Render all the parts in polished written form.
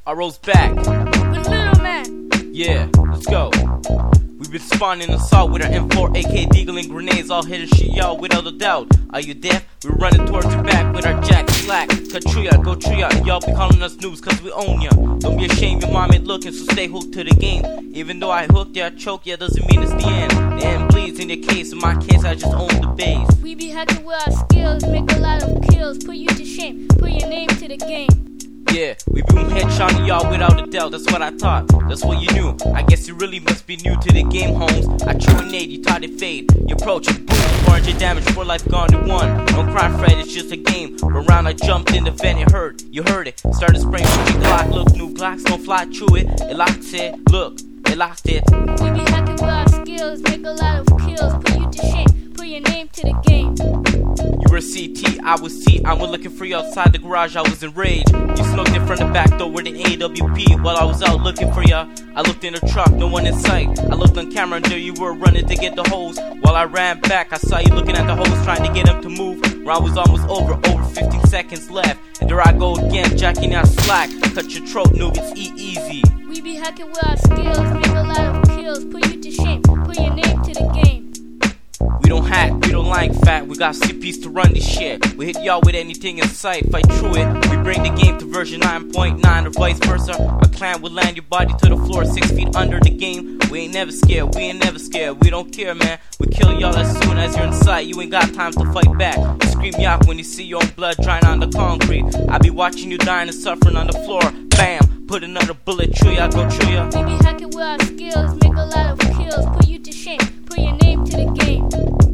RO's back. With Little Man. Yeah, let's go. We've been spawning assault with our M4, AK, deagle, and grenades. All hit and shoot y'all without a doubt. Are you deaf? We're running towards your back with our jack slack. Katruya, go Truya, y'all be calling us noobs cause we own ya. Don't be ashamed, your mom ain't looking, so stay hooked to the game. Even though I hooked ya, I choke ya, doesn't mean it's the end. The end bleeds in your case, in my case I just own the base. We be hacking with our skills, make a lot of kills, put you to shame, put your name to the game. Yeah, we boom headshotting y'all without a doubt, that's what I thought, that's what you knew. I guess you really must be new to the game, Holmes. I threw a nade, you thought it fade. You approach and boom, 400 damage, 4 life gone to 1. Don't cry, Fred, it's just a game. From round I jumped in the vent, it hurt, you heard it. Started spraying with the Glock, look, new Glocks don't fly through it. It locks it, look, it locked it. We be hacking with our skills, make a lot of kills, put you to shame, put your name to the game. You were CT, I was T. I was looking for you outside the garage, I was enraged. You smoked in front of the back door with an AWP. While I was out looking for ya, I looked in the truck, no one in sight. I looked on camera and there you were running to get the hose. While I ran back, I saw you looking at the hose, trying to get him to move. Round was almost over 15 seconds left. And there I go again, jacking out slack. Cut your throat, noob, it's easy. We be hacking with our skills, make a lot of kills, put you to shame, put your name to the game. We don't hack, we don't like fat, we got CPs to run this shit. We hit y'all with anything in sight, fight through it. We bring the game to version 9.9 or vice versa. Our clan will land your body to the floor 6 feet under the game. We ain't never scared, we ain't never scared, we don't care, man. We kill y'all as soon as you're in sight, you ain't got time to fight back. You scream yak when you see your own blood drying on the concrete. I be watching you dying and suffering on the floor. Bam, put another bullet through ya, go through ya. We be hacking with our skills, make a lot of kills, put you to shame, put your name to the game.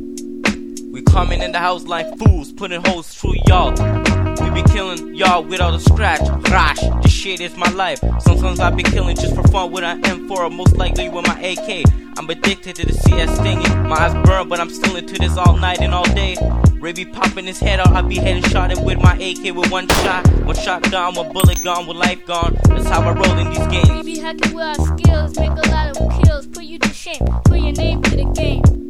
We coming in the house like fools, putting holes through y'all. We be killing y'all without a scratch. Rash, this shit is my life. Sometimes I be killing just for fun with an M4, or most likely with my AK. I'm addicted to the CS stinging. My eyes burn, but I'm still into this all night and all day. Ray be popping his head out, I be heading shotting with my AK with one shot gone, one bullet gone, one life gone. That's how I roll in these games. We be hacking with our skills, make a lot of kills, put you to shame, put your name to the game.